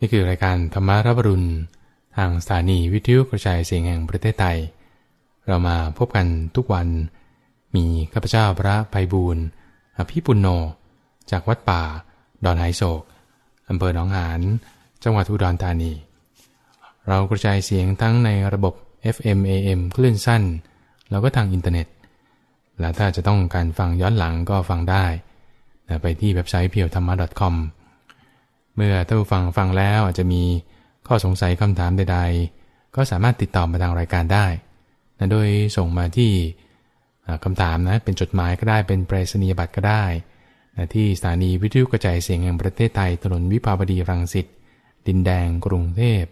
นี่คือรายการธรรมารับรุณทางสถานีวิทยุกระจายเสียงแห่งประเทศไทยเรามาพบกันทุกวันมีข้าพเจ้าพระไพบูลย์อภิปุณโญจากวัดป่าดอนไหโศกอำเภอหนองหานจังหวัดอุดรธานีเรากระจายเสียงทั้งในระบบ FM AM คลื่นสั้นแล้วก็ทางอินเทอร์เน็ตและถ้าจะต้องการฟังย้อนหลังก็ฟังได้ไปที่เว็บไซต์ pieothama.com เมื่อท่านผู้ฟังแล้วอาจจะมีข้อสงสัยคำถามใดๆก็สามารถติดต่อมาทางรายการได้โดยส่งมาที่คำถามนะเป็นจดหมายก็ได้เป็นไปรษณียบัตรก็ได้ที่สถานีวิทยุกระจายเสียงแห่งประเทศไทยถนนวิภาวดีรังสิตดินแดงกรุงเทพ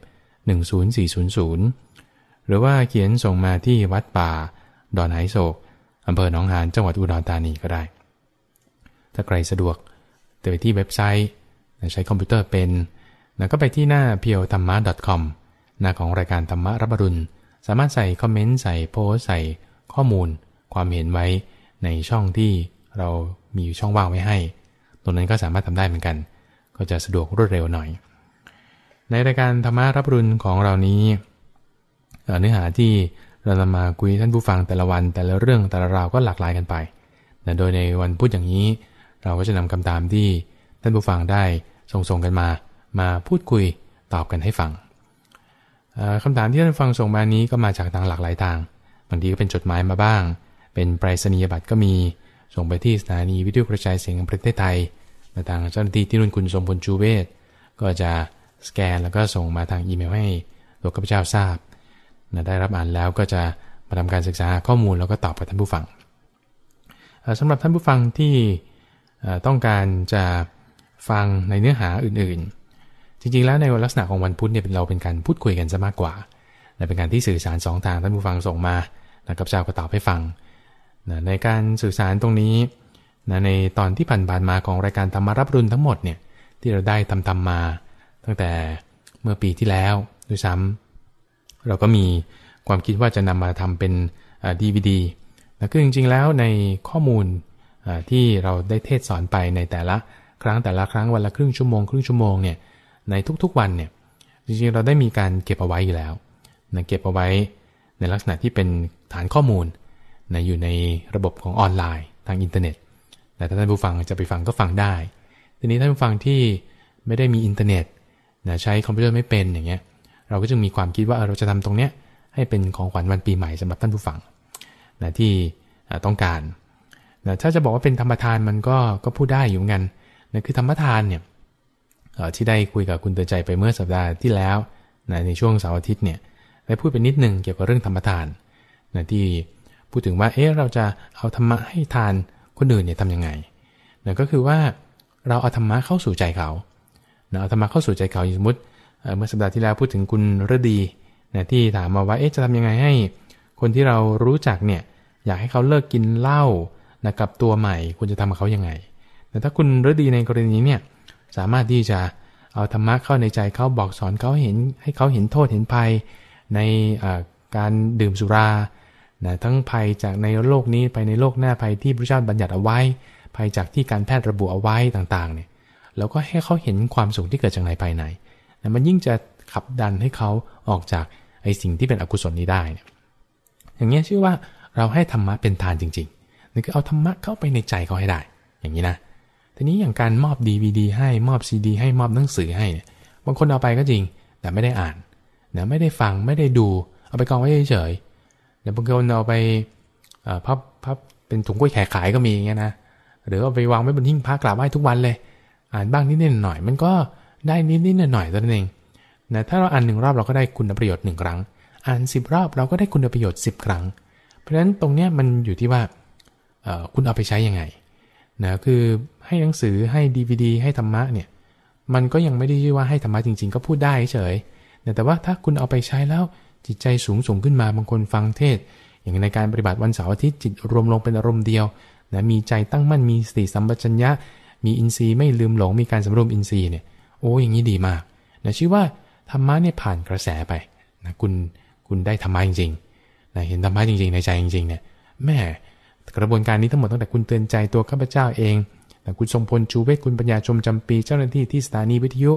10400หรือว่าเขียนส่งมาที่วัดป่าดอนไหโศกอำเภอหนองหานจังหวัดอุดรธานีก็ได้ถ้าใครสะดวกไปที่เว็บไซต์ใช้คอมพิวเตอร์เป็นก็ไปที่หน้า pieothama.com หน้าของรายการธรรมรับอรุณสามารถใส่คอมเมนต์ใส่โพสต์ใส่ข้อมูลความเห็นไว้ในช่องที่เรามีช่องว่างไว้ให้ตรงนั้นก็สามารถทำได้เหมือนกันก็จะสะดวกรวดเร็วหน่อยในรายการธรรมรับอรุณของเรานี้เนื้อหาที่เรานำมาคุยท่านผู้ฟังแต่ละวันแต่ละเรื่องแต่ละราวก็หลากหลายกันไปโดยในวันพุธอย่างนี้เราก็จะนำคำถามที่ท่านผู้ฟังได้ส่งกันมาพูดคุยตอบกันให้ฟังคำถามที่ท่านฟังส่งมานี้ก็มาจากทางหลากหลายทางบางทีก็เป็นจดหมายมาบ้างเป็นไปรษณียบัตรก็มีส่งไปที่สถานีวิทยุกระจายเสียงแห่งประเทศไทยมาทางเจ้าหน้าที่ที่รุ่นคุณสมพลชูเวศก็จะสแกนแล้วก็ส่งมาทางอีเมลให้ตัวข้าพเจ้าทราบได้รับอ่านแล้วก็จะมาทำการศึกษาข้อมูลแล้วก็ตอบกับท่านผู้ฟังสำหรับท่านผู้ฟังที่ต้องการจะฟังในเนื้อหาอื่นๆจริงๆแล้วในลักษณะของวันพุธเนี่ยเราเป็นการพูดคุยกันซะมากกว่าเป็นการที่สื่อสาร2ทางท่านผู้ฟังส่งมาแล้วข้าพเจ้าก็ตอบให้ฟังในการสื่อสารตรงนี้ในตอนที่ผ่านมาของรายการธรรมรับอรุณทั้งหมดเนี่ยที่เราได้ทำมาตั้งแต่เมื่อปีที่แล้วด้วยซ้ำเราก็มีความคิดว่าจะนำมาทำเป็นDVD คือจริงๆแล้วในข้อมูลที่เราได้เทศสอนไปในแต่ละครั้งวันละครึ่งชั่วโมงเนี่ยในทุกๆวันเนี่ยจริงๆเราได้มีการเก็บเอาไว้อยู่แล้วเก็บเอาไว้ในลักษณะที่เป็นฐานข้อมูลอยู่ในระบบของออนไลน์ทางอินเทอร์เน็ตแต่ถ้าท่านผู้ฟังจะไปฟังก็ฟังได้ทีนี้ท่านผู้ฟังที่ไม่ได้มีอินเทอร์เน็ตใช้คอมพิวเตอร์ไม่เป็นอย่างเงี้ยเราก็จึงมีความคิดว่าเราจะทำตรงเนี้ยให้เป็นของขวัญวันปีใหม่สำหรับท่านผู้ฟังที่ต้องการถ้าจะบอกว่าเป็นธรรมทานมันก็พูดได้อยู่เหมือนกันคือธรรมทานเนี่ยที่ได้คุยกับคุณเตือนใจไปเมื่อสัปดาห์ที่แล้วในช่วงเสาร์อาทิตย์เนี่ยได้พูดไปนิดนึงเกี่ยวกับเรื่องธรรมทานที่พูดถึงว่าเราจะเอาธรรมะให้ทานคนอื่นเนี่ยทำยังไงก็คือว่าเราเอาธรรมะเข้าสู่ใจเขาเอาธรรมะเข้าสู่ใจเขาสมมติเมื่อสัปดาห์ที่แล้วพูดถึงคุณฤดีที่ถามมาว่าจะทำยังไงให้คนที่เรารู้จักเนี่ยอยากให้เขาเลิกกินเหล้ากับตัวใหม่คุณจะทำกับเขายังไงแต่ถ้าคุณฤดีในกรณีนี้เนี่ยสามารถที่จะเอาธรรมะเข้าในใจเขาบอกสอนเขาให้เขาเห็นโทษเห็นภัยในการดื่มสุราทั้งภัยจากในโลกนี้ไปในโลกหน้าภัยที่พระเจ้าบัญญัติเอาไว้ภัยจากที่การแพทย์ระบุเอาไว้ต่างๆเนี่ยแล้วก็ให้เขาเห็นความสุขที่เกิดจากในภายในมันยิ่งจะขับดันให้เขาออกจากไอ้สิ่งที่เป็นอกุศลนี้ได้เนี่ยอย่างนี้ชื่อว่าเราให้ธรรมะเป็นทานจริงๆนี่คือเอาธรรมะเข้าไปในใจเขาให้ได้อย่างนี้นะทีนี้อย่างการมอบ DVD ให้มอบ CD ให้มอบหนังสือให้เนี่ยบางคนเอาไปก็จริงแต่ไม่ได้อ่านไม่ได้ฟังไม่ได้ดูเอาไปกองไว้เฉยๆเดี๋ยวบางคนเอาไปพับเป็นถุงกล้วยแขกขายก็มีอย่างเงี้ยนะหรือเอาไปวางไว้บนหิ้งพระกราบไหว้ทุกวันเลยอ่านบ้างนิดๆหน่อยๆมันก็ได้นิดๆหน่อยๆตัวนั้นเองถ้าเราอ่าน1รอบเราก็ได้คุณประโยชน์1ครั้งอ่าน10รอบเราก็ได้คุณประโยชน์10ครั้งเพราะฉะนั้นตรงเนี้ยมันอยู่ที่ว่าคุณเอาไปใช้ยังไงคือให้หนังสือให้ DVD ให้ธรรมะเนี่ยมันก็ยังไม่ได้ชื่อว่าให้ธรรมะจริงๆก็พูดได้เฉยแต่ว่าถ้าคุณเอาไปใช้แล้วจิตใจสูงขึ้นมาบางคนฟังเทศอย่างในการปฏิบัติวันเสาร์อาทิตย์จิตรวมลงเป็นอารมณ์เดียวมีใจตั้งมั่นมีสติสัมปชัญญะมีอินทรีย์ไม่ลืมหลงมีการสำรวมอินทรีย์เนี่ยอย่างนี้ดีมากชื่อว่าธรรมะเนี่ยผ่านกระแสไปคุณได้ธรรมะจริงๆเห็นธรรมะจริงๆในใจจริงๆเนี่ยแม่กระบวนการนี้ทั้งหมดตั้งแต่คุณเตือนใจตัวข้าพเจ้าเองแต่คุณทรงพลชูเวศคุณปัญญาชมจำปีเจ้าหน้าที่ที่สถานีวิทยุ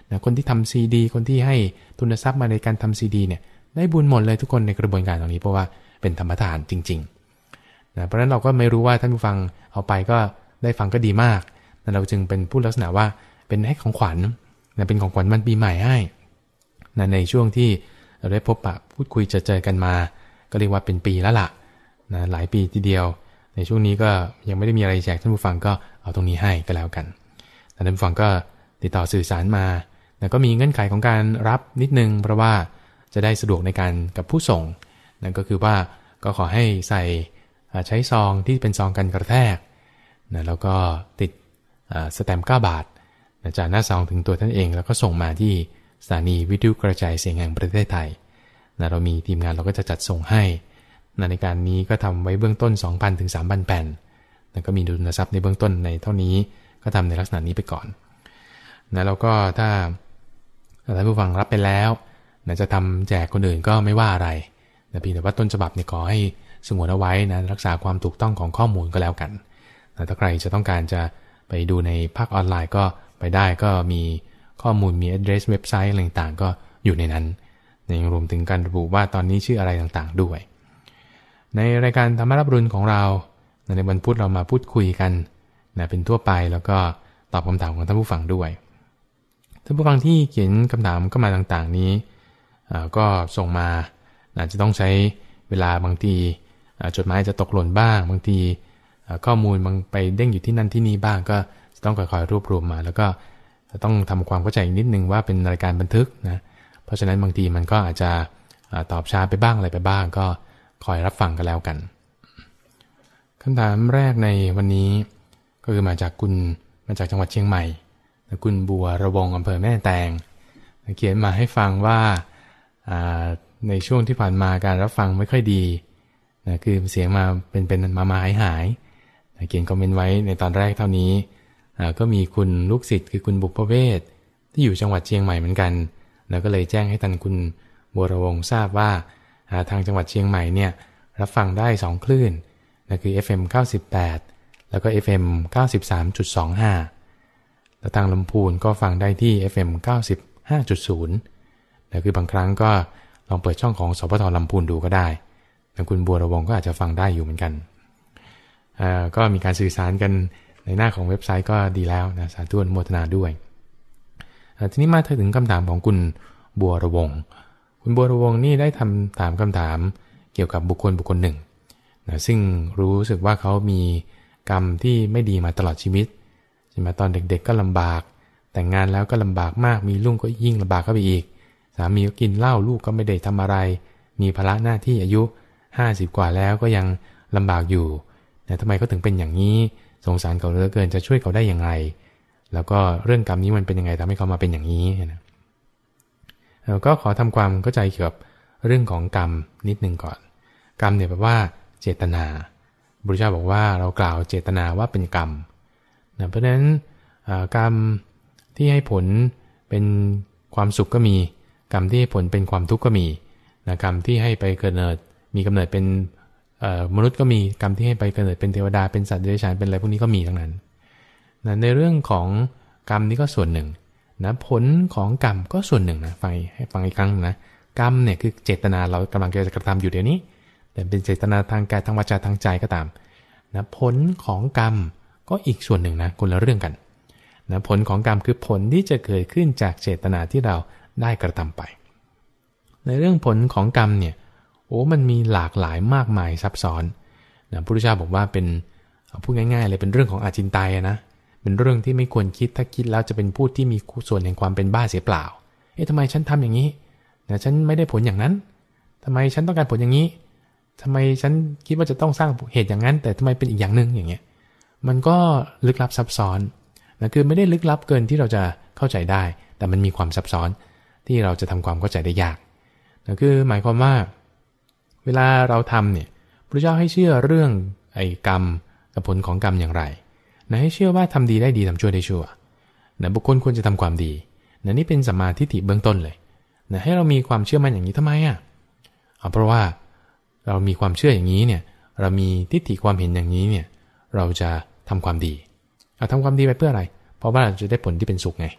นะคนที่ทำซีดีคนที่ให้ทุนทรัพย์มาในการทำซีดีเนี่ยได้บุญหมดเลยทุกคนในกระบวนการตรงนี้เพราะว่าเป็นธรรมทานจริงๆนะเพราะฉะนั้นเราก็ไม่รู้ว่าท่านผู้ฟังเอาไปก็ได้ฟังก็ดีมากนะเราจึงเป็นพูดลักษณะว่าเป็นให้ของขวัญนะเป็นของขวัญวันปีใหม่ให้นะในช่วงที่เราได้พบปะพูดคุยเจอกันมาก็เรียกว่าเป็นปีแล้วล่ะนะหลายปีทีเดียวในช่วงนี้ก็ยังไม่ได้มีอะไรแจกท่านผู้ฟังก็เอาตรงนี้ให้ก็แล้วกันท่านผู้ฟังก็ติดต่อสื่อสารมาแล้วก็มีเงื่อนไขของการรับนิดนึงเพราะว่าจะได้สะดวกในการกับผู้ส่งนั่นก็คือว่าก็ขอให้ใส่ใช้ซองที่เป็นซองกันกระแทกนะแล้วก็ติดสแตมป์9 บาทจากหน้าซองถึงตัวท่านเองแล้วก็ส่งมาที่สถานีวิทยุกระจายเสียงแห่งประเทศไทยนะเรามีทีมงานเราก็จะจัดส่งให้ในการนี้ก็ทำไว้เบื้องต้น 2,000 ถึง 3,000 แผ่นแล้วก็มีทุนทรัพย์ในเบื้องต้นในเท่านี้ก็ทำในลักษณะนี้ไปก่อนนะแล้วก็ถ้าท่านผู้ฟังรับไปแล้วนะจะทำแจกคนอื่นก็ไม่ว่าอะไรนะเพียงแต่ว่าต้นฉบับเนี่ยขอให้สงวนเอาไว้นะรักษาความถูกต้องของข้อมูลก็แล้วกันนะถ้าใครจะต้องการจะไปดูในภาคออนไลน์ก็ไปได้ก็มีข้อมูลมี address เว็บไซต์อะไรต่างๆก็อยู่ในนั้นยังรวมถึงการระบุว่าตอนนี้ชื่ออะไรต่างๆด้วยในรายการธรรมรับรุณของเราในวันพุธเรามาพูดคุยกันนะเป็นทั่วไปแล้วก็ตอบคำถามของท่านผู้ฟังด้วยท่านผู้ฟังที่เขียนคำถามเข้ามาต่างๆนี้ก็ส่งมาอาจจะต้องใช้เวลาบางทีจดหมายจะตกหล่นบ้างบางทีข้อมูลบางไปเด้งอยู่ที่นั่นที่นี่บ้างก็ต้องค่อยๆรวบรวมมาแล้วก็ต้องทำความเข้าใจนิดนึงว่าเป็นรายการบันทึกนะเพราะฉะนั้นบางทีมันก็อาจจะตอบช้าไปบ้างอะไรไปบ้างก็คอยรับฟังกันแล้วกันคำถามแรกในวันนี้ก็คือมาจากจังหวัดเชียงใหม่คุณบัวระวงอำเภอแม่แตงเขียนมาให้ฟังว่าในช่วงที่ผ่านมาการรับฟังไม่ค่อยดีนะคือเสียงมาเป็นมาหายเขียนคอมเมนต์ไว้ในตอนแรกเท่านี้ก็มีคุณลูกศิษย์คือคุณบุพเวศที่อยู่จังหวัดเชียงใหม่เหมือนกันแล้วก็เลยแจ้งให้ท่านคุณบัวระวงทราบว่าทางจังหวัดเชียงใหม่เนี่ยรับฟังได้2คลื่นนั่นคือ FM 98แล้วก็ FM 93.25 แล้วทางลำพูนก็ฟังได้ที่ FM 95.0 แล้วคือบางครั้งก็ลองเปิดช่องของสปท.ลำพูนดูก็ได้แต่คุณบัวระวงก็อาจจะฟังได้อยู่เหมือนกันก็มีการสื่อสารกันในหน้าของเว็บไซต์ก็ดีแล้วนะสาธุอนุโมทนาด้วยทีนี้มาถึงคำถามของคุณบัวระวงคุณบัวระวงนี่ได้ถามคำถามเกี่ยวกับบุคคลหนึ่งนะซึ่งรู้สึกว่าเขามีกรรมที่ไม่ดีมาตลอดชีวิตใช่ไหมตอนเด็กๆก็ลำบากแต่งงานแล้วก็ลำบากมากมีลูกก็ยิ่งลำบากเข้าไปอีกสามีก็กินเหล้าลูกก็ไม่ได้ทำอะไรมีภาระหน้าที่อายุ50กว่าแล้วก็ยังลำบากอยู่แต่ทำไมเขาถึงเป็นอย่างนี้สงสารเขาเหลือเกินจะช่วยเขาได้อย่างไรแล้วก็เรื่องกรรมนี้มันเป็นยังไงทำให้เขามาเป็นอย่างนี้นะเราก็ขอทำความเข้าใจเกี่ยวกับเรื่องของกรรมนิดนึงก่อนกรรมเนี่ยแปลว่าเจตนาพระพุทธเจ้าบอกว่าเรากล่าวเจตนาว่าเป็นกรรมนะเพราะฉะนั้นกรรมที่ให้ผลเป็นความสุขก็มีกรรมที่ให้ผลเป็นความทุกข์ก็มีนะกรรมที่ให้ไปเกิดมีกำเนิดเป็นมนุษย์ก็มีกรรมที่ให้ไปเกิดเป็นเทวดาเป็นสัตว์เดรัจฉานเป็นอะไรพวกนี้ก็มีทั้งนั้นนะในเรื่องของกรรมนี่ก็ส่วนหนึ่งนะผลของกรรมก็ส่วนหนึ่งนะให้ฟังอีกครั้งนะกรรมเนี่ยคือเจตนาเรากำลังจะกระทำอยู่เดี๋ยวนี้แต่เป็นเจตนาทางกายทางวาจาทางใจก็ตามนะผลของกรรมก็อีกส่วนหนึ่งนะคนละเรื่องกันนะผลของกรรมคือผลที่จะเกิดขึ้นจากเจตนาที่เราได้กระทำไปในเรื่องผลของกรรมเนี่ยมันมีหลากหลายมากมายซับซ้อนนะพระพุทธเจ้าบอกว่าเป็นพูดง่ายๆเลยเป็นเรื่องของอาจินไตยนะเป็นเรื่องที่ไม่ควรคิดถ้าคิดแล้วจะเป็นผู้ที่มีส่วนแห่งความเป็นบ้าเสียเปล่าทำไมฉันทำอย่างนี้นะฉันไม่ได้ผลอย่างนั้นทำไมฉันต้องการผลอย่างนี้ทำไมฉันคิดว่าจะต้องสร้างเหตุอย่างนั้นแต่ทำไมเป็นอีกอย่างนึงอย่างเงี้ยมันก็ลึกลับซับซ้อนนะคือไม่ได้ลึกลับเกินที่เราจะเข้าใจได้แต่มันมีความซับซ้อนที่เราจะทำความเข้าใจได้ยากนะคือหมายความว่าเวลาเราทำเนี่ยพระเจ้าให้เชื่อเรื่องไอ้กรรมกับผลของกรรมอย่างไรนะให้เชื่อว่าทำดีได้ดีทำชั่วได้ชั่วนะบุคคลควรจะทำความดีนะนี่เป็นสัมมาทิฏฐิเบื้องต้นเลยนะให้เรามีความเชื่อมั่นอย่างนี้ทำไมเพราะว่าเรามีความเชื่ออย่างนี้เนี่ยเรามีทิฏฐิความเห็นอย่างนี้เนี่ยเราจะทำความดีทำความดีไปเพื่ออะไรเพราะว่าเราจะได้ผลที่เป็นสุขไง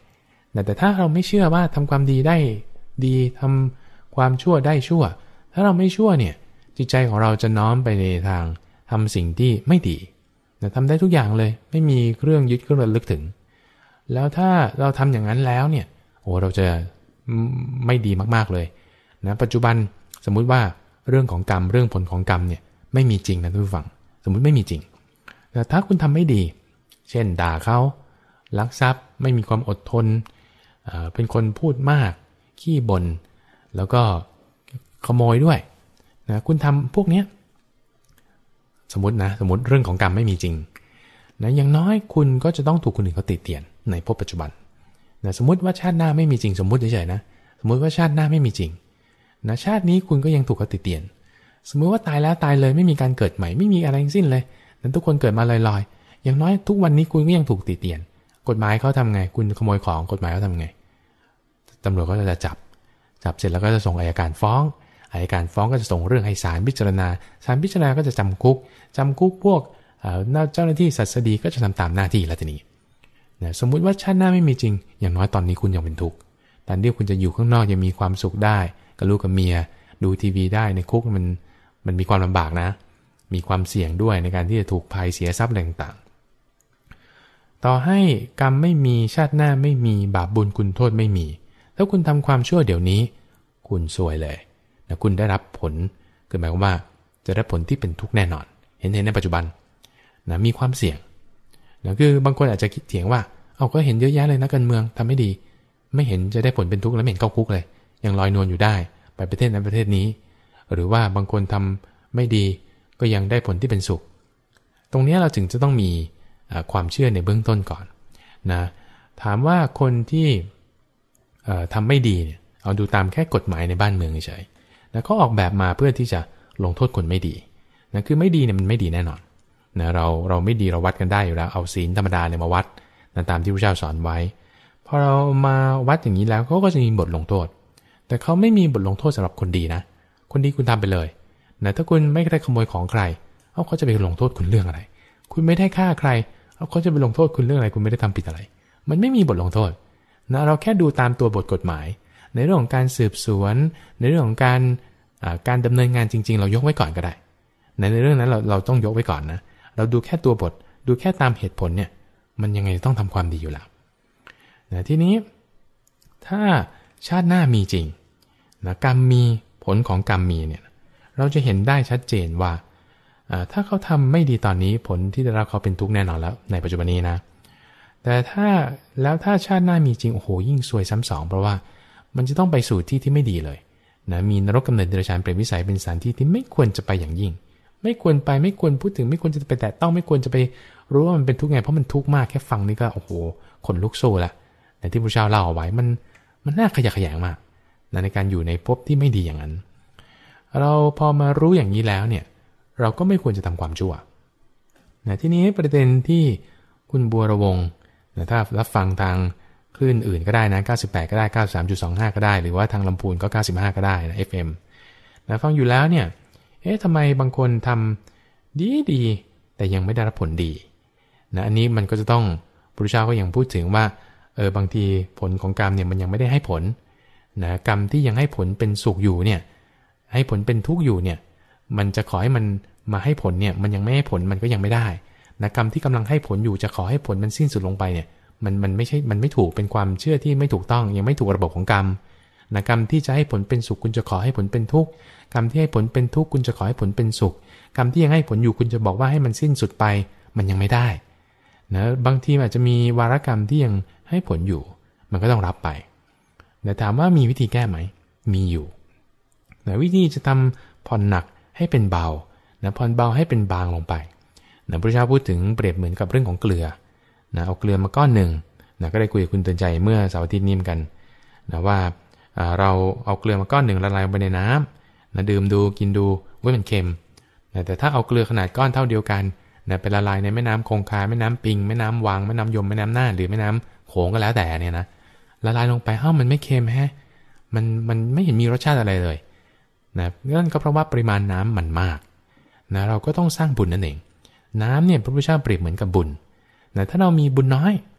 แต่ถ้าเราไม่เชื่อว่าทำความดีได้ดีทำความชั่วได้ชั่วถ้าเราไม่ชั่วเนี่ยจิตใจของเราจะน้อมไปในทางทำสิ่งที่ไม่ดีทำได้ทุกอย่างเลยไม่มีเครื่องยึดเครื่องระลึกถึงแล้วถ้าเราทำอย่างนั้นแล้วเนี่ยโอ้เราจะไม่ดีมากๆเลยนะปัจจุบันสมมุติว่าเรื่องของกรรมเรื่องผลของกรรมเนี่ยไม่มีจริงนะทุกผู้ฟังสมมุติไม่มีจริงแต่ถ้าคุณทำไม่ดีเช่นด่าเขาลักทรัพย์ไม่มีความอดทนเป็นคนพูดมากขี้บ่นแล้วก็ขโมยด้วยนะคุณทำพวกนี้สมมติเรื่องของกรรมไม่มีจริงนะอย่างน้อยคุณก็จะต้องถูกคนอื่นเขาติเตียนในภพปัจจุบันนะสมมติว่าชาติหน้าไม่มีจริงสมมติเฉยๆนะสมมติว่าชาติหน้าไม่มีจริงนะชาตินี้คุณก็ยังถูกเขาติเตียนสมมติว่าตายแล้วตายเลยไม่มีการเกิดใหม่ไม่มีอะไรทั้งสิ้นเลยนั้นทุกคนเกิดมาลอยๆอย่างน้อยทุกวันนี้คุณก็ยังถูกติเตียนกฎหมายเขาทำไงคุณขโมยของกฎหมายเขาทำไงตำรวจก็จะจับเสร็จแล้วก็จะส่งอัยการฟ้องอัยการฟ้องก็จะส่งเรื่องให้ศาลพิจารณาศาลพิจารณาก็จะจำคุกพวกเจ้าหน้าที่ศัสดีก็จะทำตามหน้าที่แล้วทีนี้นะสมมุติว่าชาติหน้าไม่มีจริงอย่างน้อยตอนนี้คุณยังเป็นทุกข์ตอนที่คุณจะอยู่ข้างนอกยังมีความสุขได้กับลูกกับเมียดูทีวีได้ในคุกมันมีความลำบากนะมีความเสี่ยงด้วยในการที่จะถูกภัยเสียทรัพย์ต่างๆต่อให้กรรมไม่มีชาติหน้าไม่มีบาปบุญคุณโทษไม่มีถ้าคุณทำความชั่วเดี๋ยวนี้คุณซวยเลยนะคุณได้รับผลคือหมายความว่าจะได้ผลที่เป็นทุกข์แน่นอนเห็นในปัจจุบันนะมีความเสี่ยงนะคือบางคนอาจจะคิดเถียงว่าเอาก็เห็นเยอะแยะเลยนักการเมืองทำไม่ดีไม่เห็นจะได้ผลเป็นทุกข์แล้วไม่เห็นเข้าคุกเลยยังลอยนวลอยู่ได้ไปประเทศนั้นประเทศนี้หรือว่าบางคนทำไม่ดีก็ยังได้ผลที่เป็นสุขตรงนี้เราจึงจะต้องมีความเชื่อในเบื้องต้นก่อนนะถามว่าคนที่ทำไม่ดีเนี่ยเอาดูตามแค่กฎหมายในบ้านเมืองเฉยๆนะเขาออกแบบมาเพื่อที่จะลงโทษคนไม่ดีนะคือไม่ดีเนี่ยมันไม่ดีแน่นอนนะเราไม่ดีเราวัดกันได้อยู่แล้วเอาศีลธรรมดาเนี่ยมาวัดนะตามที่พระเจ้าสอนไว้พอเรามาวัดอย่างนี้แล้วเขาก็จะมีบทลงโทษแต่เขาไม่มีบทลงโทษสำหรับคนดีนะคนดีคุณทำไปเลยนะถ้าคุณไม่ได้ขโมยของใครเขาจะไปลงโทษคุณเรื่องอะไรคุณไม่ได้ฆ่าใครเขาจะไปลงโทษคุณเรื่องอะไรคุณไม่ได้ทำผิดอะไรมันไม่มีบทลงโทษนะเราแค่ดูตามตัวบทกฎหมายในเรื่องของการสืบสวนในเรื่องของการดำเนินงานจริงๆเรายกไว้ก่อนก็ได้ในเรื่องนั้นเราต้องยกไว้ก่อนนะเราดูแค่ตัวบทดูแค่ตามเหตุผลเนี่ยมันยังไงต้องทำความดีอยู่แล้วนะทีนี้ถ้าชาติหน้ามีจริงนะกรรมมีผลของกรรมมีเนี่ยเราจะเห็นได้ชัดเจนว่าถ้าเขาทำไม่ดีตอนนี้ผลที่ได้รับเขาเป็นทุกข์แน่นอนแล้วในปัจจุบันนี้นะแต่ถ้าชาติหน้ามีจริงโอ้โหยิ่งซวยซ้ำสองเพราะว่ามันจะต้องไปสู่ที่ไม่ดีเลยนะมีนรกกำเนิดเดรัจฉานเปรตวิสัยเป็นสถานที่ที่ไม่ควรจะไปอย่างยิ่งไม่ควรไปไม่ควรพูดถึงไม่ควรจะไปแตะต้องไม่ควรจะไปรู้ว่ามันเป็นทุกข์ไงเพราะมันทุกข์มากแค่ฟังนี่ก็โอ้โหขนลุกสู้ละแต่ที่พระเจ้าเล่าเอาไว้มันน่าขยะแขยงมากในการอยู่ในภพที่ไม่ดีอย่างนั้นเราพอมารู้อย่างนี้แล้วเนี่ยเราก็ไม่ควรจะทำความชั่วนะทีนี้ประเด็นที่คุณบัวระวงนะถ้ารับฟังทางคลื่นอื่นก็ได้นะ98ก็ได้ 93.25 ก็ได้หรือว่าทางลำพูนก็95ก็ได้นะ FM นะฟังอยู่แล้วเนี่ยทำไมบางคนทำดีแต่ยังไม่ได้รับผลดีนะอันนี้มันก็จะต้องพระพุทธเจ้าก็ยังพูดถึงว่าบางทีผลของกรรมเนี่ยมันยังไม่ได้ให้ผลนะกรรมที่ยังให้ผลเป็นสุขอยู่เนี่ยให้ผลเป็นทุกข์อยู่เนี่ยมันจะขอให้มันมาให้ผลเนี่ยมันยังไม่ให้ผลมันก็ยังไม่ได้นะกรรมที่กำลังให้ผลอยู่จะขอให้ผลมันสิ้นสุดลงไปเนี่ยมันไม่ใช่มันไม่ถูกเป็นความเชื่อที่ไม่ถูกต้องยังไม่ถูกระบบของกรรมนะกรรมที่จะให้ผลเป็นสุขคุณจะขอให้ผลเป็นทุกข์กรรมที่ให้ผลเป็นทุกข์คุณจะขอให้ผลเป็นสุขกรรมที่ยังให้ผลอยู่คุณจะบอกว่าให้มันสิ้นสุดไปมันยังไม่ได้นะบางทีอาจจะมีวาระกรรมที่ยังให้ผลอยู่มันก็ต้องรับไปแต่ถามว่ามีวิธีแก้ไหมมีอยู่นะวิธีจะทำผ่อนหนักให้เป็นเบานะผ่อนเบาให้เป็นบางลงไปนะพระเจ้าพูดถึงเปรียบเหมือนกับเรื่องของเกลือนะเอาเกลือมาก้อนหนึ่งนะก็ได้คุยกับคุณเตือนใจเมื่อเสาร์อาทิตย์นี้กันนะว่าเราเอาเกลือมาก้อนหนึ่งละลายลงไปในน้ำนะดื่มดูกินดูว่ามันเค็มนะแต่ถ้าเอาเกลือขนาดก้อนเท่าเดียวกันนะไปละลายในแม่น้ำคงคาแม่น้ำปิงแม่น้ำวังแม่น้ำยมแม่น้ำน่านหรือแม่น้ำโขงก็แล้วแต่เนี่ยนะละลายลงไปมันไม่เค็มฮะมันไม่เห็นมีรสชาติอะไรเลยนะนั่นก็เพราะว่าปริมาณน้ำมันมากนะเราก็ต้องสร้างบุญนั่นเองน้ำเนี่ยพระพุทธเจ้าเปรียบเหมือนกับบุญนะถ้าเรามีบุญน้อย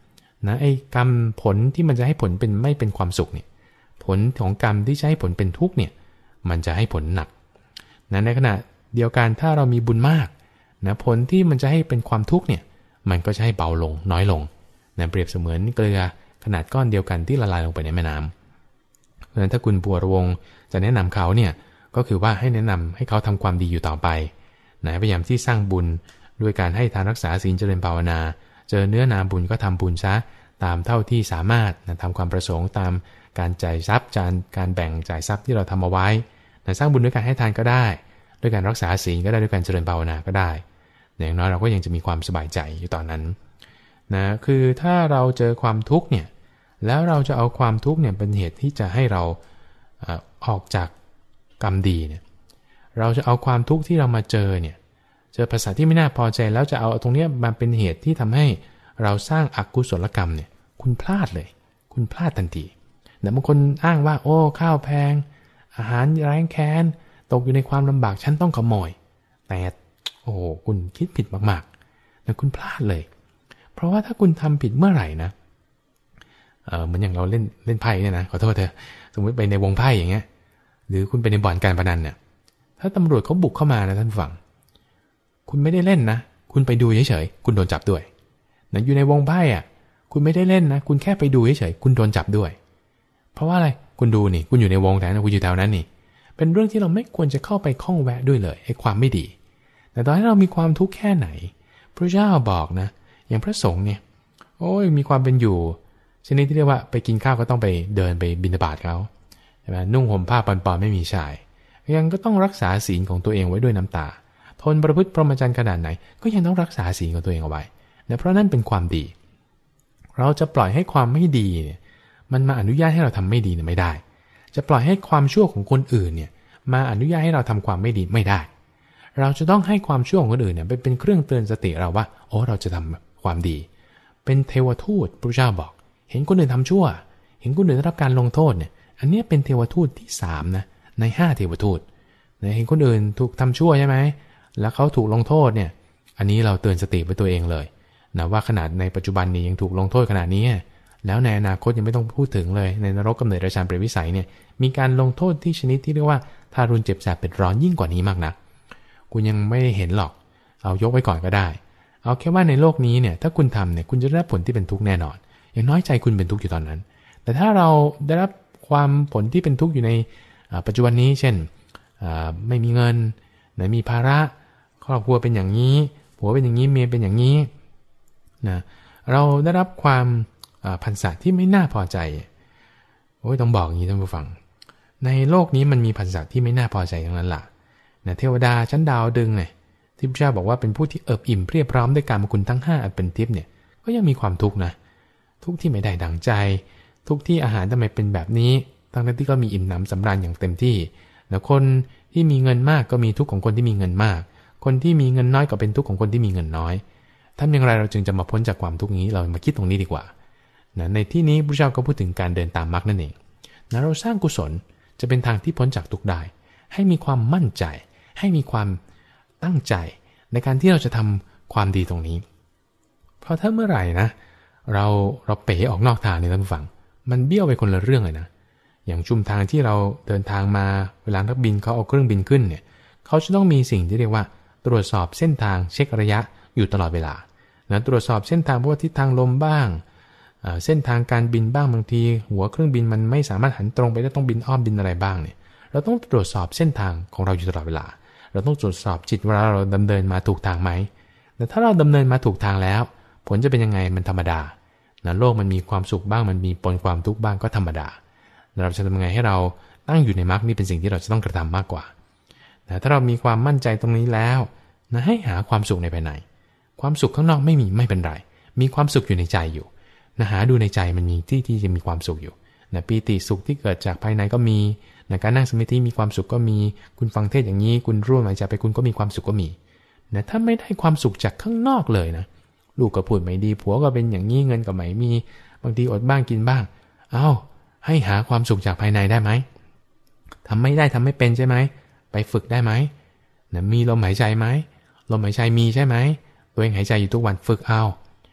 นะไอ้กรรมผลที่มันจะให้ผลเป็นไม่เป็นความสุขเนี่ยผลของกรรมที่จะให้ผลเป็นทุกข์เนี่ยมันจะให้ผลหนักนะในขณะเดียวกันถ้าเรามีบุญมากนะผลที่มันจะให้เป็นความทุกข์เนี่ยมันก็จะให้เบาลงน้อยลงนะเปรียบเสมือนเกลือขนาดก้อนเดียวกันที่ละลายลงไปในแม่น้ำเพราะฉะนั้นถ้าคุณบัวรวงจะแนะนำเขาเนี่ยก็คือว่าให้แนะนำให้เขาทำความดีอยู่ต่อไปนะพยายามที่สร้างบุญด้วยการให้ทานรักษาศีลเจริญภาวนาเจอเนื้อนาบุญก็ทำบุญซะตามเท่าที่สามารถนะทำความประสงค์ตามการจ่ายทรัพย์การแบ่งจ่ายทรัพย์ที่เราทำเอาไว้นะสร้างบุญด้วยการให้ทานก็ได้ด้วยการรักษาศีลก็ได้ด้วยการเจริญภาวนาก็ได้อย่างน้อยเราก็ยังจะมีความสบายใจอยู่ตอนนั้นนะคือถ้าเราเจอความทุกข์เนี่ยแล้วเราจะเอาความทุกข์เนี่ยเป็นเหตุที่จะให้เราออกจากกรรมดีเนี่ยเราจะเอาความทุกข์ที่เรามาเจอเนี่ยเจอภาษาที่ไม่น่าพอใจแล้วจะเอาตรงนี้มาเป็นเหตุที่ทำให้เราสร้างอกุศลกรรมเนี่ยคุณพลาดเลยคุณพลาดทันทีแต่บางคนอ้างว่าโอ้ข้าวแพงอาหารแรงแค้นตกอยู่ในความลำบากฉันต้องขโมยแต่โอ้คุณคิดผิดมากๆแต่คุณพลาดเลยเพราะว่าถ้าคุณทำผิดเมื่อไหร่นะเหมือนอย่างเราเล่นไพ่เนี่ยนะขอโทษเถอะสมมติไปในวงไพ่อย่างเงี้ยหรือคุณไปในบ่อนการพนันเนี่ยถ้าตำรวจเขาบุกเข้ามานะท่านฟังคุณไม่ได้เล่นนะคุณไปดูเฉยๆคุณโดนจับด้วยนะอยู่ในวงไพ่อ่ะคุณไม่ได้เล่นนะคุณแค่ไปดูเฉยๆคุณโดนจับด้วยเพราะว่าอะไรคุณดูนี่คุณอยู่ในวงแถวนั้นคุณอยู่แถวนั้นนี่เป็นเรื่องที่เราไม่ควรจะเข้าไปข้องแวะด้วยเลยไอ้ความไม่ดีแต่ตอนที่เรามีความทุกข์แค่ไหนพระเจ้าบอกนะอย่างพระสงฆ์เนี่ยโอ้ยมีความเป็นอยู่ชนิดที่เรียกว่าไปกินข้าวก็ต้องไปเดินไปบิณฑบาตเขาใช่ไหมนุ่งห่มผ้าปอนๆไม่มีชายยังก็ต้องรักษาศีลของตัวเองไว้ด้วยน้ำตาทนประพฤติพรหมจรรย์ขนาดไหนก็ยังต้องรักษาศีลของตัวเองเอาไว้นะเพราะนั่นเป็นความดีเราจะปล่อยให้ความไม่ดีเนี่ยมันมาอนุญาตให้เราทำไม่ดีเนี่ยไม่ได้จะปล่อยให้ความชั่วของคนอื่นเนี่ยมาอนุญาตให้เราทำความไม่ดีไม่ได้เราจะต้องให้ความชั่วของคนอื่นเนี่ยเป็นเครื่องเตือนสติเราว่าโอ้เราจะทำความดีเป็นเทวทูตพระเจ้าบอกเห็นคนอื่นทำชั่วเห็นคนอื่นได้รับการลงโทษเนี่ยอันนี้เป็นเทวทูตที่3นะใน5เทวทูตเห็นคนอื่นถูกทำชั่วใช่ไหมแล้วเขาถูกลงโทษเนี่ยอันนี้เราเตือนสติไปตัวเองเลยนะว่าขนาดในปัจจุบันนี้ยังถูกลงโทษขนาดนี้แล้วในอนาคตยังไม่ต้องพูดถึงเลยในนรกกำเนิดราชาเปรตวิสัยเนี่ยมีการลงโทษที่ชนิดที่เรียกว่าทารุณเจ็บแสบเป็นร้อนยิ่งกว่านี้มากนักคุณยังไม่เห็นหรอกเอายกไว้ก่อนก็ได้เอาแค่ว่าในโลกนี้เนี่ยถ้าคุณทำเนี่ยคุณจะได้รับผลที่เป็นทุกข์แน่นอนอย่างน้อยใจคุณเป็นทุกข์อยู่ตอนนั้นแต่ถ้าเราได้รับความผลที่เป็นทุกข์อยู่ในปัจจุบันนี้เช่นไม่มีเงินมีภาระครอบครัวเป็นอย่างนี้ผัวเป็นอย่างนี้เมียเป็นอย่างนี้นะเราได้รับความพันษะที่ไม่น่าพอใจโอ้ยต้องบอกอย่างนี้ท่านผู้ฟังในโลกนี้มันมีพันษะที่ไม่น่าพอใจทั้งนั้นล่ะนะเทวดาชั้นดาวดึงเนี่ยที่พระเจ้าบอกว่าเป็นผู้ที่เอิบอิ่มเพียบพร้อมด้วยกามคุณทั้ง5อันเป็นทิพย์เนี่ยก็ยังมีความทุกข์นะทุกที่ไม่ได้ดั่งใจทุกที่อาหารทำไมเป็นแบบนี้ทั้งที่ก็มีอิ่มหนำสำราญอย่างเต็มที่แล้วคนที่มีเงินมากก็มีทุกข์ของคนที่มีเงินมากคนที่มีเงินน้อยก็เป็นทุกข์ของคนที่มีเงินน้อยทำอย่างไรเราจึงจะมาพ้นจากความทุกข์นี้เรามาคิดตรงนี้ดีกว่านะในที่นี้พระเจ้าก็พูดถึงการเดินตามมรรคนั่นเองนะเราสร้างกุศลจะเป็นทางที่พ้นจากทุกข์ได้ให้มีความมั่นใจให้มีความตั้งใจในการที่เราจะทำความดีตรงนี้เพราะถ้าเมื่อไหร่นะเราเป๋ออกนอกทางเนี่ยท่านผู้ฟังมันเบี้ยวไปคนละเรื่องเลยนะอย่างชุมทางที่เราเดินทางมาเวลานักบินเขาเอาเครื่องบินขึ้นเนี่ยเขาจะต้องมีสิ่งที่เรียกว่าตรวจสอบเส้นทางเช็คระยะอยู่ตลอดเวลานะตรวจสอบเส้นทางเพราะว่าทิศทางลมบ้างเส้นทางการบินบ้างบางทีหัวเครื่องบินมันไม่สามารถหันตรงไปได้ต้องบินอ้อมบินอะไรบ้างเนี่ยเราต้องตรวจสอบเส้นทางของเราอยู่ตลอดเวลาเราต้องตรวจสอบจิตว่าเราดำเนินมาถูกทางไหมแต่ถ้าเราดำเนินมาถูกทางแล้วผลจะเป็นยังไงมันธรรมดานะโลกมันมีความสุขบ้างมันมีปนความทุกข์บ้างก็ธรรมดาเราจะทำยังไงให้เราตั้งอยู่ในมรรคนี่เป็นสิ่งที่เราจะต้องกระทำมากกว่าแต่ถ้าเรามีความมั่นใจตรงนี้แล้วนะให้หาความสุขในภายในความสุขข้างนอกไม่มีไม่เป็นไรมีความสุขอยู่ในใจอยู่นะหาดูในใจมันมีที่จะมีความสุขอยู่นะปีติสุขที่เกิดจากภายในก็มีนะการนั่งสมาธิมีความสุขก็มีคุณฟังเทศอย่างนี้คุณร่วมหายใจไปคุณก็มีความสุขก็มีนะถ้าไม่ได้ความสุขจากข้างนอกเลยนะลูกก็พูดไม่ดีผัวก็เป็นอย่างนี้เงินก็ไม่มีบางทีอดบ้างกินบ้างให้หาความสุขจากภายในได้ไหมทำไม่ได้ทำไม่เป็นใช่ไหมไปฝึกได้ไหมนะมีลมหายใจไหมลมหายใจมีใช่ไหมตัวเองหายใจอยู่ทุกวันฝึกเอา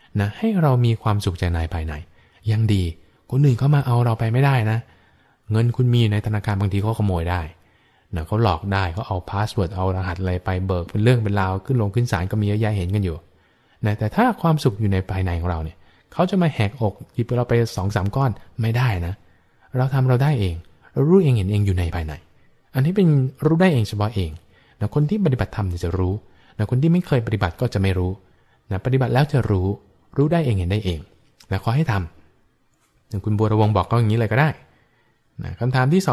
นะให้เรามีความสุขใจในภายในยังดีคนอื่นเขามาเอาเราไปไม่ได้นะเงินคุณมีในธนาคารบางทีเขาขโมยได้นะเขาหลอกได้เขาเอาพาสเวิร์ดเอารหัสอะไรไปเบิกเป็นเรื่องเป็นราวขึ้นศาลก็มีเยอะแยะเห็นกันอยู่นะแต่ถ้าความสุขอยู่ในภายในของเราเนี่ยเขาจะมาแหกอกหยิบเราไป 2-3 ก้อนไม่ได้นะเราทำเราได้เองเรารู้เองเห็นเองอยู่ในภายในอันนี้เป็นรู้ได้เองเฉพาะเองนะคนที่ปฏิบัติธรรมจะรู้นะคนที่ไม่เคยปฏิบัติก็จะไม่รู้นะปฏิบัติแล้วจะรู้ได้เองเห็นได้เองนะขอให้ทำคุณบัวระวงบอกก็อย่างนี้เลยก็ได้นะคำถามที่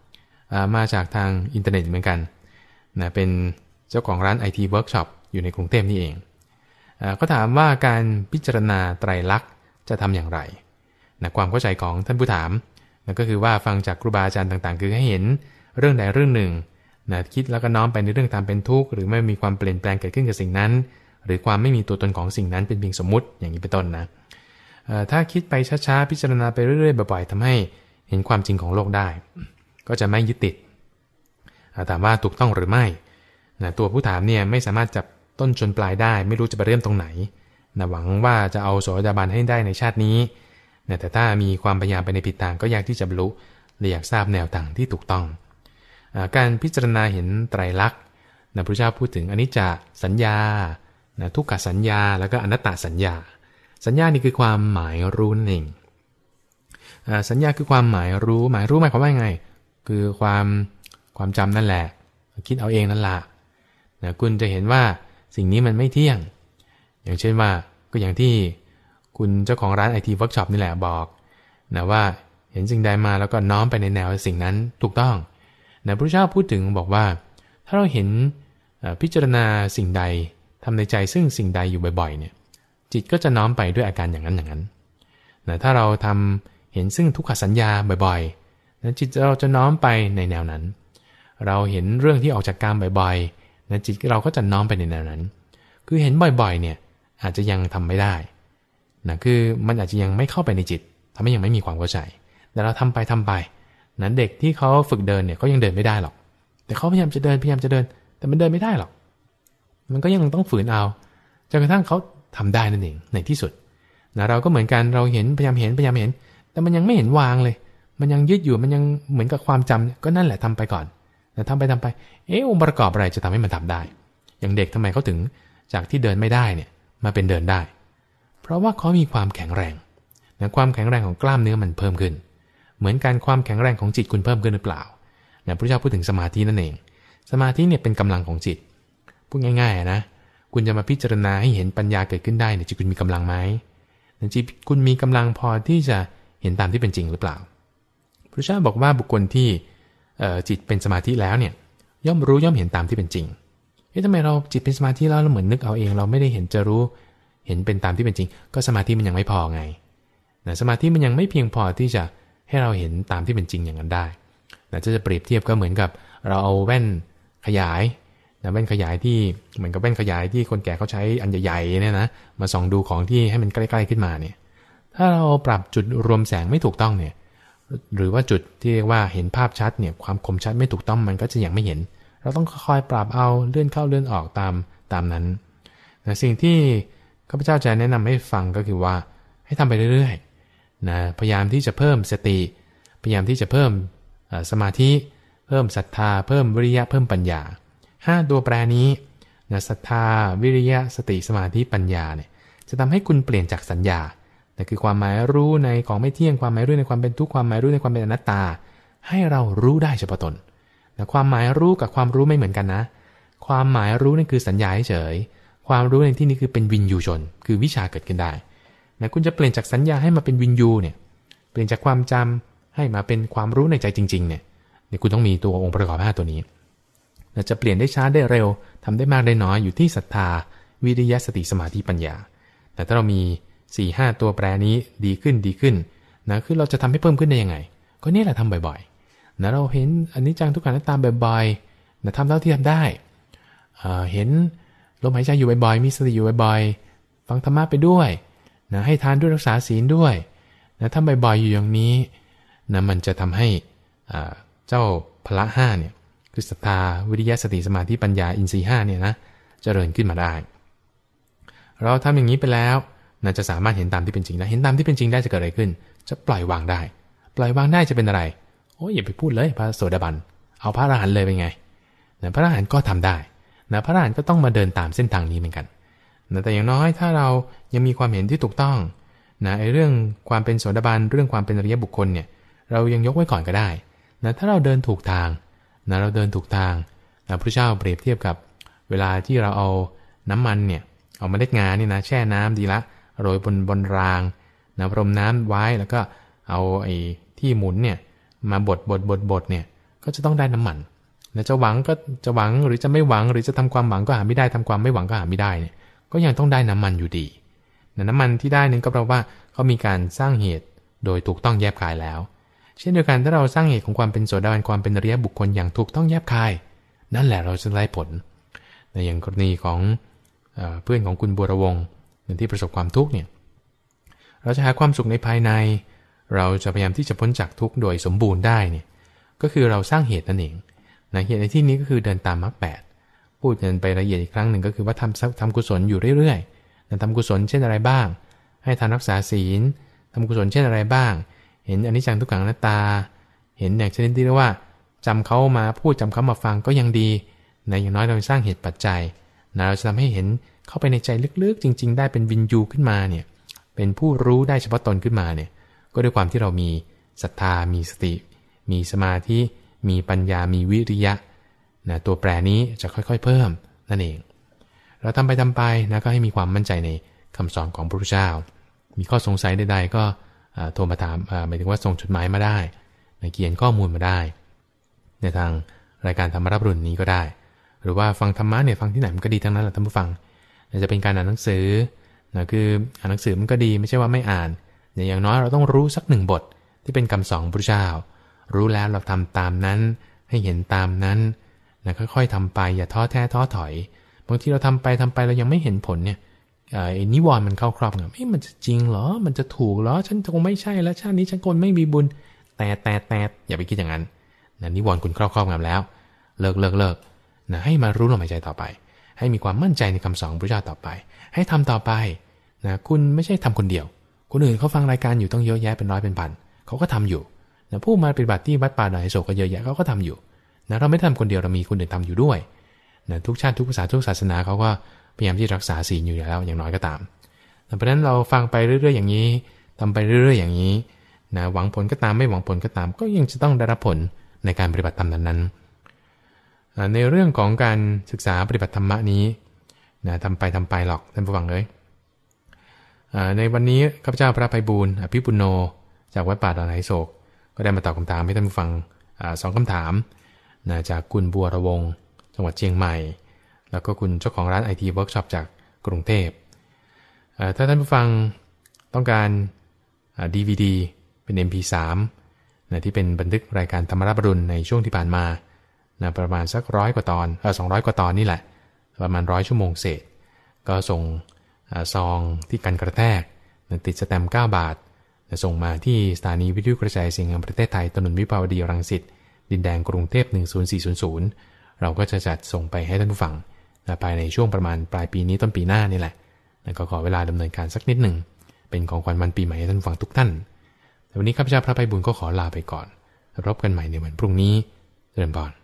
2มาจากทางอินเทอร์เน็ตเหมือนกันนะเป็นเจ้าของร้าน IT Workshop อยู่ในกรุงเทพนี่เองก็ถามว่าการพิจารณาไตรลักษณ์จะทำอย่างไรนะความเข้าใจของท่านผู้ถามนะก็คือว่าฟังจากครูบาอาจารย์ต่างๆคือให้เห็นเรื่องใดเรื่องหนึ่งนะคิดแล้วก็น้อมไปในเรื่องตามเป็นทุกข์หรือไม่มีความเปลี่ยนแปลงเกิดขึ้นกับสิ่งนั้นหรือความไม่มีตัวตนของสิ่งนั้นเป็นเพียงสมมุติอย่างนี้เป็นต้นนะถ้าคิดไปช้าๆพิจารณาไปเรื่อยๆบ่อยๆทำให้เห็นความจริงของโลกได้ก็จะไม่ยึดติดถามว่าถูกต้องหรือไม่นะตัวผู้ถามเนี่ยไม่สามารถจับต้นชนปลายได้ไม่รู้จะไปเริ่มตรงไหนนะหวังว่าจะเอาโสดาบันให้ได้ในชาตินี้นะแต่ถ้ามีความพยายามไปในผิดทางก็ยากที่จะบรรลุเลยอยากทราบแนวทางที่ถูกต้องการพิจารณาเห็นไตรลักษณ์นะพระเจ้าพูดถึงอนิจจสัญญานะทุกขสัญญาแล้วก็อนัตตสัญญาสัญญานี่คือความหมายรู้นั่นเองสัญญาคือความหมายรู้หมายความว่าไงคือความจำนั่นแหละคิดเอาเองนั่นแหละนะคุณจะเห็นว่าสิ่งนี้มันไม่เที่ยงอย่างเช่นว่าก็อย่างที่คุณเจ้าของร้าน IT Workshop นี่แหละบอกนะว่าเห็นสิ่งใดมาแล้วก็น้อมไปในแนวสิ่งนั้นถูกต้องนะพระเจ้าพูดถึงบอกว่าถ้าเราเห็นพิจารณาสิ่งใดทำในใจซึ่งสิ่งใดอยู่บ่อยๆเนี่ยจิตก็จะน้อมไปด้วยอาการอย่างนั้นนะถ้าเราทำเห็นซึ่งทุกขสัญญาบ่อยๆนะจิตเราจะน้อมไปในแนวนั้นเราเห็นเรื่องที่ออกจากกามบ่อยๆนะจิตเราก็จะน้อมไปในแนวนั้นคือเห็นบ่อยๆเนี่ยอาจจะยังทำไม่ได้นะคือมันอาจจะยังไม่เข้าไปในจิตทำให้ยังไม่มีความเข้าใจแต่เราทำไปนะเด็กที่เขาฝึกเดินเนี่ยเขายังเดินไม่ได้หรอกแต่เขาพยายามจะเดินแต่มันเดินไม่ได้หรอกมันก็ยังต้องฝืนเอาจนกระทั่งเขาทำได้นั่นเองในที่สุดนะเราก็เหมือนกันเราเห็นพยายามเห็นแต่มันยังไม่เห็นวางเลยมันยังยึดอยู่มันยังเหมือนกับความจำก็นั่นแหละทำไปก่อนแต่ทำไปองค์ประกอบอะไรจะทำให้มันทำได้อย่างเด็กทำไมเขาถึงจากที่เดินไม่ได้เนี่ยมาเป็นเดินได้เพราะว่าเขามีความแข็งแรงนะความแข็งแรงของกล้ามเนื้อมันเพิ่มขึ้นเหมือนกันความแข็งแรงของจิตคุณเพิ่มขึ้นหรือเปล่านะพระเจ้าพูดถึงสมาธินั่นเองสมาธิเนี่ยเป็นกำลังของจิตพูดง่ายๆนะคุณจะมาพิจารณาให้เห็นปัญญาเกิดขึ้นได้เนี่ยจิตคุณมีกำลังไหมจิตคุณมีกำลังพอที่จะเห็นตามที่เป็นจริงหรือเปล่าพระเจ้าบอกว่าบุคคลที่จิตเป็นสมาธิแล้วเนี่ยย่อมรู้ย่อมเห็นตามที่เป็นจริงทำไมเราจิตเป็นสมาธิแล้วเราเหมือนนึกเอาเองเราไม่ได้เห็นจะรู้เห็นเป็นตามที่เป็นจริงก็สมาธิมันยังไม่พอไงนะสมาธิมันยังไม่เพียงพอที่จะให้เราเห็นตามที่เป็นจริงอย่างนั้นได้นะจะเปรียบเทียบก็เหมือนกับเราเอาแว่นขยายนะแว่นขยายที่เหมือนกับแว่นขยายที่คนแก่เขาใช้อันใหญ่ๆเนี่ยนะมาส่องดูของที่ให้มันใกล้ๆขึ้นมาเนี่ยถ้าเราปรับจุดรวมแสงไม่ถูกต้องเนี่ยหรือว่าจุดที่เรียกว่าเห็นภาพชัดเนี่ยความคมชัดไม่ถูกต้องมันก็จะยังไม่เห็นเราต้องคอยปรับเอาเลื่อนเข้าเลื่อนออกตามนั้นแต่สิ่งที่ข้าพเจ้าจะแนะนำให้ฟังก็คือว่าให้ทำไปเรื่อยๆนะพยายามที่จะเพิ่มสติพยายามที่จะเพิ่มสมาธิเพิ่มศรัทธาเพิ่มวิริยะเพิ่มปัญญา5ตัวแปรนี้นะศรัทธาวิริยะสติสมาธิปัญญาเนี่ยจะทำให้คุณเปลี่ยนจากสัญญาแต่คือความหมายรู้ในของไม่เที่ยงความหมายรู้ในความเป็นทุกข์ความหมายรู้ในความเป็นอนัตตาให้เรารู้ได้เฉพาะตนแต่ความหมายรู้กับความรู้ไม่เหมือนกันนะความหมายรู้นั่นคือสัญญาเฉยความรู้ในที่นี้คือเป็นวินยูชนคือวิชาเกิดขึ้นได้นะคุณจะเปลี่ยนจากสัญญาให้มาเป็นวินยูเนี่ยเปลี่ยนจากความจำให้มาเป็นความรู้ในใจจริงๆเนี่ยคุณต้องมีตัวองค์ประกอบ5ตัวนี้จะเปลี่ยนได้ช้าได้เร็วทำได้มากได้น้อยอยู่ที่ศรัทธาวิริยะสติสมาธิปัญญาแต่ถ้าเรามี 4-5 ตัวแปรนี้ดีขึ้นนะคือเราจะทำให้เพิ่มขึ้นได้ยังไงก็นี่แหละทำบ่อยๆนะเราเห็นอนิจจังทุกขังอนัตตาบ่อยๆนะทำเท่าที่ทำได้เห็นลมหายใจอยู่บ่อยๆมีสติอยู่บ่อยๆฟังธรรมะไปด้วยนะให้ทานด้วยรักษาศีลด้วยนะทำบ่อยๆอยู่อย่างนี้นะมันจะทำให้เจ้าพละ5เนี่ยคือศรัทธาวิริยะสติสมาธิปัญญาอินทรีย์5เนี่ยนะเจริญขึ้นมาได้เราทำอย่างนี้ไปแล้วน่าจะสามารถเห็นตามที่เป็นจริงได้เห็นตามที่เป็นจริงได้จะเกิดอะไรขึ้นจะปล่อยวางได้ปล่อยวางได้จะเป็นอะไรโอ้ยอย่าไปพูดเลยพระโสดาบันเอาพระอรหันต์เลยเป็นไงนะพระอรหันต์ก็ทำได้นะพระอรหันต์ก็ต้องมาเดินตามเส้นทางนี้เหมือนกันนะแต่อย่างน้อยถ้าเรายังมีความเห็นที่ถูกต้องนะไอ้เรื่องความเป็นโสดาบันเรื่องความเป็นอริยบุคคลเนี่ยเรายังยกไว้ก่อนก็ได้นะถ้าเราเดินถูกทางนะเราเดินถูกทางนะพระเจ้าเปรียบเทียบกับเวลาที่เราเอาน้ำมันเนี่ยเอาเมล็ดงานี่นะแช่น้ำดีละโรยบนรางนะพรมน้ำไว้แล้วก็เอาไอ้ที่หมุนเนี่ยมาบดเนี่ยก็จะต้องได้น้ำมันนะจะหวังก็จะหวังหรือจะไม่หวังหรือจะทำความหวังก็หาไม่ได้ทำความไม่หวังก็หาไม่ได้เนี่ยก็ยังต้องได้น้ำมันอยู่ดีนะน้ำมันที่ได้นั้นก็เพราะว่าเขามีการสร้างเหตุโดยถูกต้องแยบคายแล้วเช่นเดียวกันถ้าเราสร้างเหตุของความเป็นโสดาบันความเป็นอริยบุคคลอย่างถูกต้องแยบคายนั่นแหละเราจะได้ผลในอย่างกรณีของเพื่อนของคุณบัวระวงที่ประสบความทุกข์เนี่ยเราจะหาความสุขในภายในเราจะพยายามที่จะพ้นจากทุกข์โดยสมบูรณ์ได้เนี่ยก็คือเราสร้างเหตุนั่นเองนะเหตุในที่นี้ก็คือเดินตามมรรค8พูดกันไปละเอียดอีกครั้งหนึ่งก็คือว่าทำกุศลอยู่เรื่อยๆทำกุศลเช่นอะไรบ้างให้ทานรักษาศีลทำกุศลเช่นอะไรบ้างเห็นอนิจจังทุกขังอนัตตาเห็นอย่างชนิดที่เรียกว่าจำเขามาพูดจำเขามาฟังก็ยังดีในอย่างน้อยเราสร้างเหตุปัจจัยนะเราจะทำให้เห็นเข้าไปในใจลึกๆจริงๆได้เป็นวิญญูขึ้นมาเนี่ยเป็นผู้รู้ได้เฉพาะตนขึ้นมาเนี่ยก็ด้วยความที่เรามีศรัทธามีสติมีสมาธิมีปัญญามีวิริยะนะตัวแปรนี้จะค่อยๆเพิ่มนั่นเองเราทำไปนะก็ให้มีความมั่นใจในคำสอนของพระพุทธเจ้ามีข้อสงสัยใดๆก็โทรมาถามหมายถึงว่าส่งจดหมายมาได้เขียนข้อมูลมาได้ในทางรายการธรรมรับรุ่นนี้ก็ได้หรือว่าฟังธรรมะเนี่ยฟังที่ไหนมันก็ดีทั้งนั้นแหละท่านผู้ฟังจะเป็นการอ่านหนังสือนะคืออ่านหนังสือมันก็ดีไม่ใช่ว่าไม่อ่านอย่างน้อยเราต้องรู้สักหนึ่งบทที่เป็นคำสอนพระพุทธเจ้ารู้แล้วเราทำตามนั้นให้เห็นตามนั้นนะค่อยๆทำไปอย่าท้อแท้ท้อถอยบางทีเราทำไปเรายังไม่เห็นผลเนี่ยนิวรณ์มันเข้าครอบงำมันจะจริงเหรอมันจะถูกเหรอฉันคงไม่ใช่แล้วชาตินี้ฉันคงไม่มีบุญแต่อย่าไปคิดอย่างนั้นนะนิวรณ์คุณครอบงำแล้วเลิกนะให้มารู้ลมหายใจต่อไปให้มีความมั่นใจในคำสอนพระเจ้าต่อไปให้ทำต่อไปนะคุณไม่ใช่ทำคนเดียวคนอื่นเขาฟังรายการอยู่ต้องเยอะแยะเป็นร้อยเป็นพันเขาก็ทำอยู่นะผู้มาปฏิบัติที่วัดป่าดอยโศกก็เยอะแยะเขาก็ทำอยู่นะเราไม่ทำคนเดียวเรามีคนอื่นทำอยู่ด้วยนะทุกชาติทุกภาษาทุกศาสนาเขาก็พยายามที่รักษาศีลอยู่แล้วอย่างน้อยก็ตามเพราะฉะนั้นเราฟังไปเรื่อยๆอย่างนี้ทำไปเรื่อยๆอย่างนี้นะหวังผลก็ตามไม่หวังผลก็ตามก็ยังจะต้องได้รับผลในการปฏิบัติธรรมนั้นในเรื่องของการศึกษาปฏิบัติธรรมะนี้นะทำไปหรอกท่านผู้ฟังเลยในวันนี้ข้าพเจ้าพระไพบูลย์อภิปุโนจากวัดป่าดอนไหโศกก็ได้มาตอบคำถามให้ท่านผู้ฟัง2 คำถามนะจากคุณบัวระวงจังหวัดเชียงใหม่แล้วก็คุณเจ้าของร้าน IT Workshop จากกรุงเทพถ้าท่านผู้ฟังต้องการDVD เป็น MP3 นะที่เป็นบันทึกรายการธรรมรับอรุณในช่วงที่ผ่านมานะประมาณสัก100 กว่าตอน200 กว่าตอนนี่แหละประมาณ100 ชั่วโมงเศษก็ส่งซองที่กันกระแทกนะติดสแตมป์9 บาทนะส่งมาที่สถานีวิทยุกระจายเสียงแห่งประเทศไทยถนนวิภาวดีรังสิตดินแดงกรุงเทพ10400เราก็จะจัดส่งไปให้ท่านผู้ฟังนะภายในช่วงประมาณปลายปีนี้ต้นปีหน้านี่แหละนะก็ขอเวลาดำเนินการสักนิดหนึ่งเป็นของขวัญวันปีใหม่ให้ท่านผู้ฟังทุกท่านแต่วันนี้ข้าพเจ้าพระไพบูลย์ก็ขอลาไปก่อนพบกันใหม่ในวันพรุ่งนี้เจริญพร